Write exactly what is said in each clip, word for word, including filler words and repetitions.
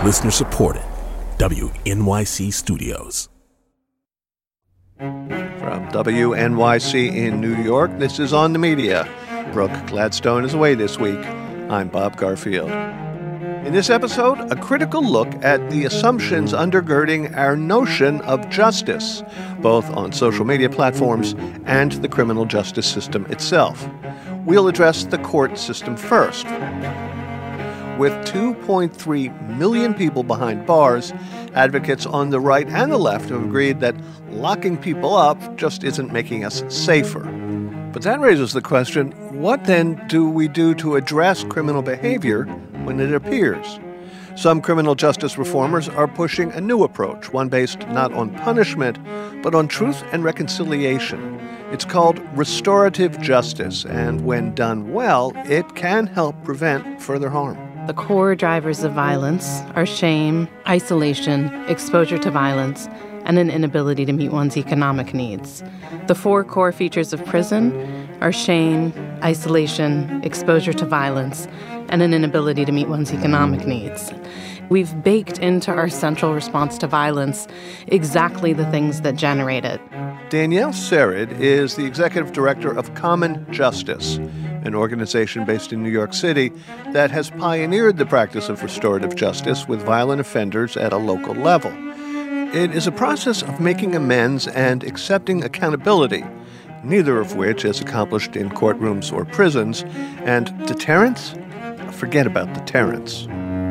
Listener supported. W N Y C Studios. From W N Y C in New York, this is On the Media. Brooke Gladstone is away this week. I'm Bob Garfield. In this episode, a critical look at the assumptions undergirding our notion of justice, both on social media platforms and the criminal justice system itself. We'll address the court system first. With two point three million people behind bars, advocates on the right and the left have agreed that locking people up just isn't making us safer. But that raises the question, what then do we do to address criminal behavior when it appears? Some criminal justice reformers are pushing a new approach, one based not on punishment, but on truth and reconciliation. It's called restorative justice, and when done well, it can help prevent further harm. The core drivers of violence are shame, isolation, exposure to violence, and an inability to meet one's economic needs. The four core features of prison are shame, isolation, exposure to violence, and an inability to meet one's economic needs. We've baked into our central response to violence exactly the things that generate it. Danielle Serid is the executive director of Common Justice, an organization based in New York City that has pioneered the practice of restorative justice with violent offenders at a local level. It is a process of making amends and accepting accountability, neither of which is accomplished in courtrooms or prisons. And deterrence? Forget about deterrence.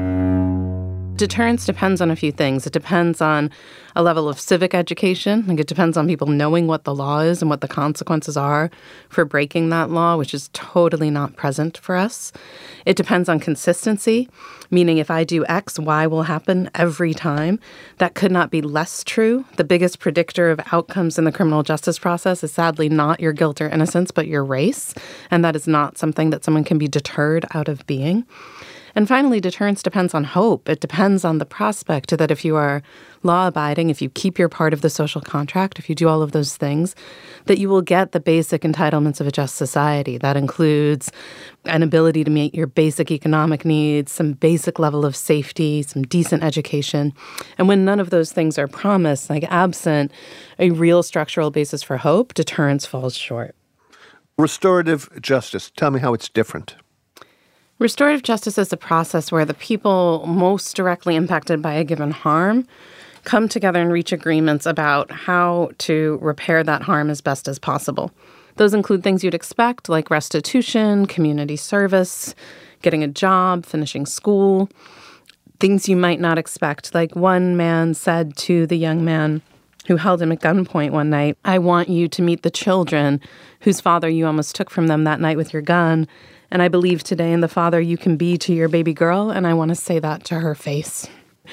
Deterrence depends on a few things. It depends on a level of civic education. Like, it depends on people knowing what the law is and what the consequences are for breaking that law, which is totally not present for us. It depends on consistency, meaning if I do X, Y will happen every time. That could not be less true. The biggest predictor of outcomes in the criminal justice process is sadly not your guilt or innocence, but your race. And that is not something that someone can be deterred out of being. And finally, deterrence depends on hope. It depends on the prospect that if you are law-abiding, if you keep your part of the social contract, if you do all of those things, that you will get the basic entitlements of a just society. That includes an ability to meet your basic economic needs, some basic level of safety, some decent education. And when none of those things are promised, like absent a real structural basis for hope, deterrence falls short. Restorative justice. Tell me how it's different. Restorative justice is a process where the people most directly impacted by a given harm come together and reach agreements about how to repair that harm as best as possible. Those include things you'd expect, like restitution, community service, getting a job, finishing school. Things you might not expect, like one man said to the young man who held him at gunpoint one night, "I want you to meet the children whose father you almost took from them that night with your gun. And I believe today in the father you can be to your baby girl, and I want to say that to her face."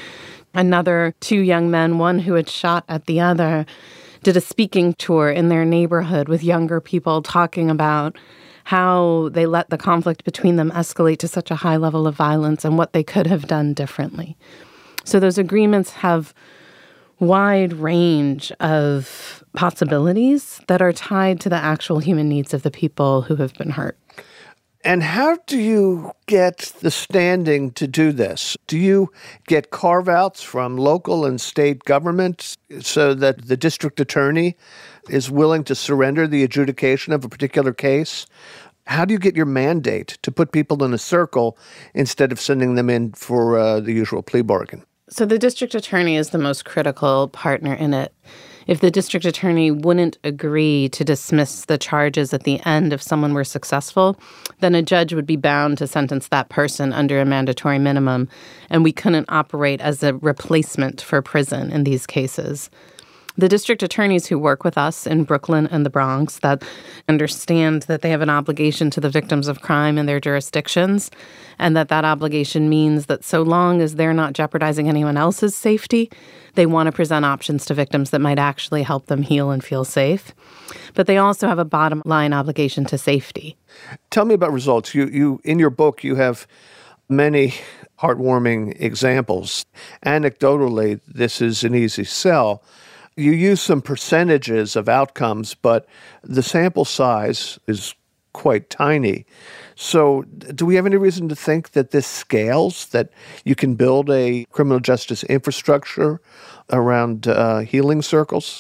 Another two young men, one who had shot at the other, did a speaking tour in their neighborhood with younger people talking about how they let the conflict between them escalate to such a high level of violence and what they could have done differently. So those agreements have wide range of possibilities that are tied to the actual human needs of the people who have been hurt. And how do you get the standing to do this? Do you get carve-outs from local and state governments so that the district attorney is willing to surrender the adjudication of a particular case? How do you get your mandate to put people in a circle instead of sending them in for uh, the usual plea bargain? So the district attorney is the most critical partner in it. If the district attorney wouldn't agree to dismiss the charges at the end if someone were successful, then a judge would be bound to sentence that person under a mandatory minimum, and we couldn't operate as a replacement for prison in these cases. The district attorneys who work with us in Brooklyn and the Bronx that understand that they have an obligation to the victims of crime in their jurisdictions, and that that obligation means that so long as they're not jeopardizing anyone else's safety, they want to present options to victims that might actually help them heal and feel safe. But they also have a bottom line obligation to safety. Tell me about results. You, you in your book, you have many heartwarming examples. Anecdotally, this is an easy sell. You use some percentages of outcomes, but the sample size is quite tiny. So do we have any reason to think that this scales, that you can build a criminal justice infrastructure around uh, healing circles?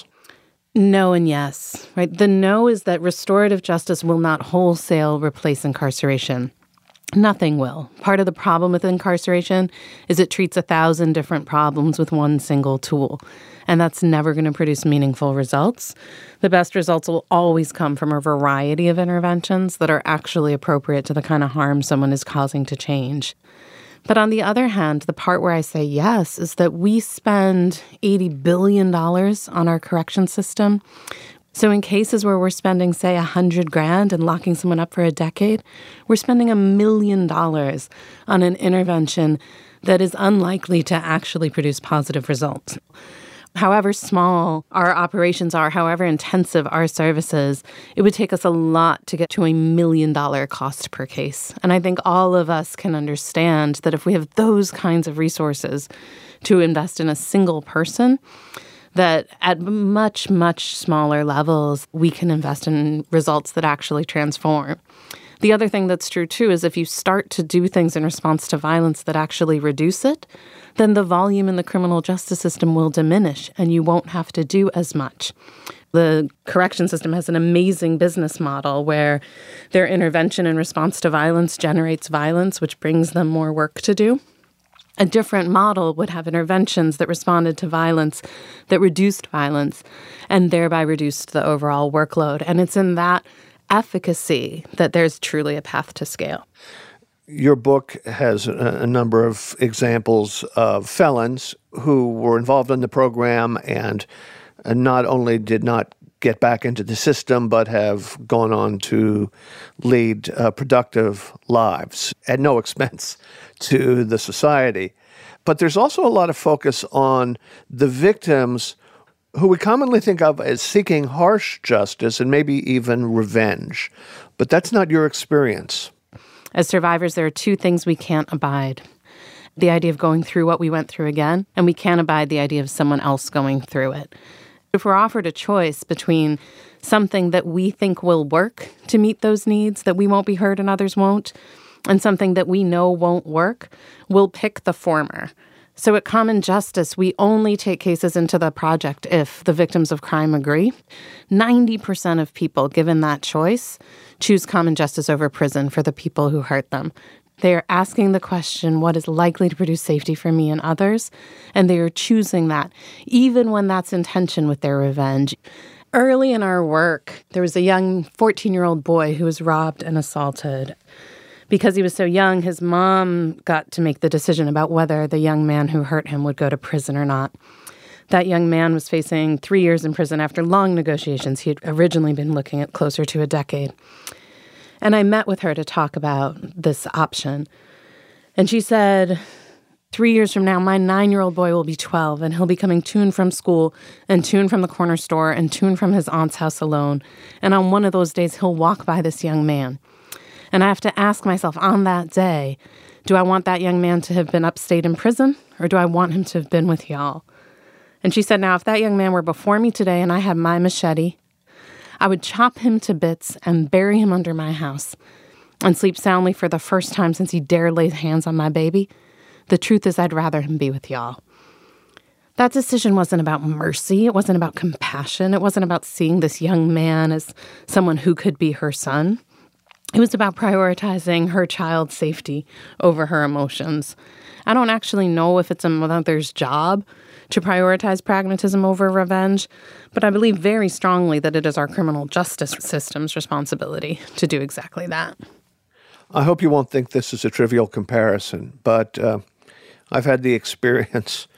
No and yes, right? The no is that restorative justice will not wholesale replace incarceration. Nothing will. Part of the problem with incarceration is it treats a thousand different problems with one single tool, and that's never going to produce meaningful results. The best results will always come from a variety of interventions that are actually appropriate to the kind of harm someone is causing to change. But on the other hand, the part where I say yes is that we spend eighty billion dollars on our correction system. So in cases where we're spending, say, a hundred grand and locking someone up for a decade, we're spending a million dollars on an intervention that is unlikely to actually produce positive results. However small our operations are, however intensive our services, it would take us a lot to get to a million dollar cost per case. And I think all of us can understand that if we have those kinds of resources to invest in a single person, that at much, much smaller levels, we can invest in results that actually transform. The other thing that's true, too, is if you start to do things in response to violence that actually reduce it, then the volume in the criminal justice system will diminish and you won't have to do as much. The correction system has an amazing business model where their intervention in response to violence generates violence, which brings them more work to do. A different model would have interventions that responded to violence, that reduced violence, and thereby reduced the overall workload. And it's in that efficacy that there's truly a path to scale. Your book has a, a number of examples of felons who were involved in the program and not only did not get back into the system, but have gone on to lead uh, productive lives at no expense to the society. But there's also a lot of focus on the victims who we commonly think of as seeking harsh justice and maybe even revenge. But that's not your experience. As survivors, there are two things we can't abide. The idea of going through what we went through again, and we can't abide the idea of someone else going through it. If we're offered a choice between something that we think will work to meet those needs, that we won't be hurt and others won't, and something that we know won't work, we'll pick the former. So at Common Justice, we only take cases into the project if the victims of crime agree. ninety percent of people given that choice choose common justice over prison for the people who hurt them. They are asking the question, what is likely to produce safety for me and others? And they are choosing that, even when that's in tension with their revenge. Early in our work, there was a young fourteen-year-old boy who was robbed and assaulted. Because he was so young, his mom got to make the decision about whether the young man who hurt him would go to prison or not. That young man was facing three years in prison after long negotiations. He had originally been looking at closer to a decade. And I met with her to talk about this option. And she said, three years from now, my nine-year-old boy will be twelve, and he'll be coming to and from school and to and from the corner store and to and from his aunt's house alone. And on one of those days, he'll walk by this young man. And I have to ask myself on that day, do I want that young man to have been upstate in prison, or do I want him to have been with y'all? And she said, now, if that young man were before me today and I had my machete, I would chop him to bits and bury him under my house and sleep soundly for the first time since he dared lay hands on my baby. The truth is, I'd rather him be with y'all. That decision wasn't about mercy. It wasn't about compassion. It wasn't about seeing this young man as someone who could be her son. It was about prioritizing her child's safety over her emotions. I don't actually know if it's a mother's job to prioritize pragmatism over revenge, but I believe very strongly that it is our criminal justice system's responsibility to do exactly that. I hope you won't think this is a trivial comparison, but uh, I've had the experience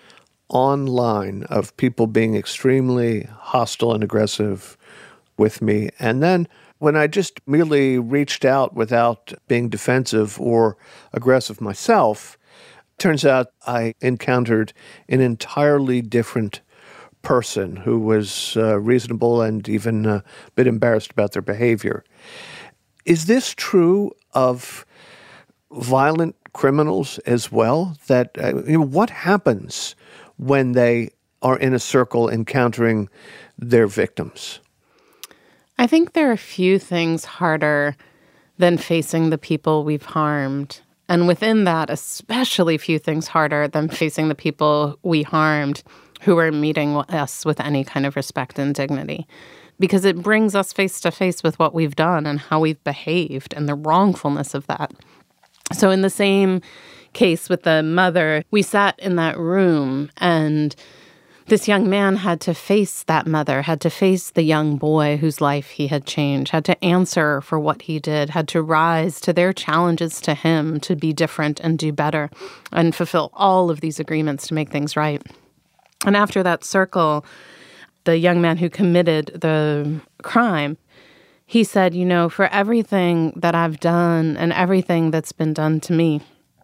online of people being extremely hostile and aggressive with me, and then when I just merely reached out without being defensive or aggressive myself, turns out I encountered an entirely different person who was uh, reasonable and even a bit embarrassed about their behavior. Is this true of violent criminals as well? That uh, you know, what happens when they are in a circle encountering their victims? I think there are a few things harder than facing the people we've harmed. And within that, especially few things harder than facing the people we harmed who are meeting us with any kind of respect and dignity. Because it brings us face to face with what we've done and how we've behaved and the wrongfulness of that. So in the same case with the mother, we sat in that room and this young man had to face that mother, had to face the young boy whose life he had changed, had to answer for what he did, had to rise to their challenges to him to be different and do better and fulfill all of these agreements to make things right. And after that circle, the young man who committed the crime, he said, you know, for everything that I've done and everything that's been done to me,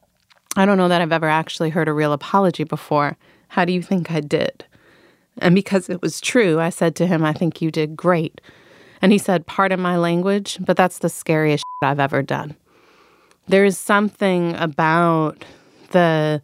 I don't know that I've ever actually heard a real apology before. How do you think I did? And because it was true, I said to him, I think you did great. And he said, pardon my language, but that's the scariest shit I've ever done. There is something about the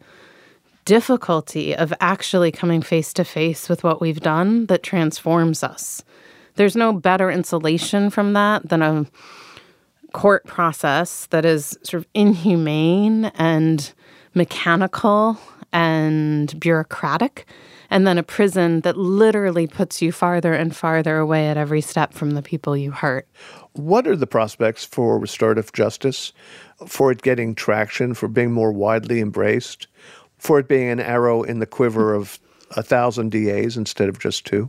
difficulty of actually coming face to face with what we've done that transforms us. There's no better insulation from that than a court process that is sort of inhumane and mechanical and bureaucratic, and then a prison that literally puts you farther and farther away at every step from the people you hurt. What are the prospects for restorative justice, for it getting traction, for being more widely embraced, for it being an arrow in the quiver of a thousand D As instead of just two?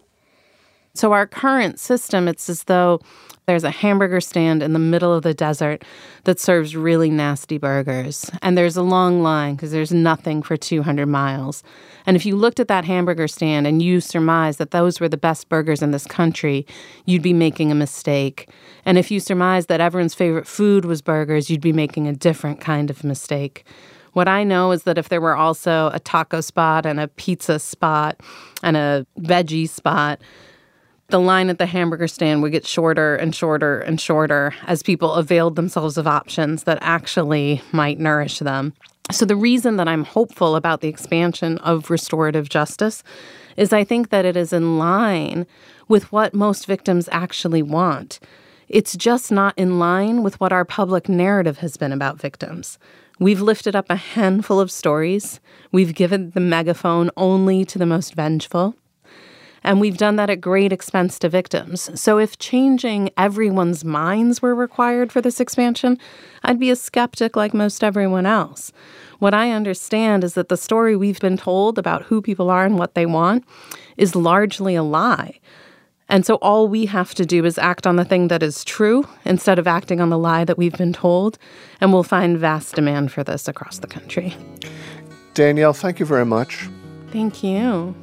So our current system, it's as though there's a hamburger stand in the middle of the desert that serves really nasty burgers. And there's a long line because there's nothing for two hundred miles. And if you looked at that hamburger stand and you surmised that those were the best burgers in this country, you'd be making a mistake. And if you surmised that everyone's favorite food was burgers, you'd be making a different kind of mistake. What I know is that if there were also a taco spot and a pizza spot and a veggie spot, the line at the hamburger stand would get shorter and shorter and shorter as people availed themselves of options that actually might nourish them. So the reason that I'm hopeful about the expansion of restorative justice is I think that it is in line with what most victims actually want. It's just not in line with what our public narrative has been about victims. We've lifted up a handful of stories. We've given the megaphone only to the most vengeful. And we've done that at great expense to victims. So if changing everyone's minds were required for this expansion, I'd be a skeptic like most everyone else. What I understand is that the story we've been told about who people are and what they want is largely a lie. And so all we have to do is act on the thing that is true instead of acting on the lie that we've been told, and we'll find vast demand for this across the country. Danielle, thank you very much. Thank you.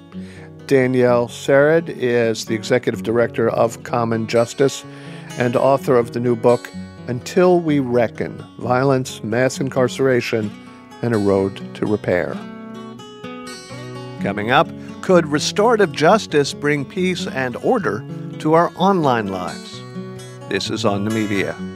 Danielle Sered is the executive director of Common Justice and author of the new book, Until We Reckon, Violence, Mass Incarceration, and a Road to Repair. Coming up, could restorative justice bring peace and order to our online lives? This is On the Media.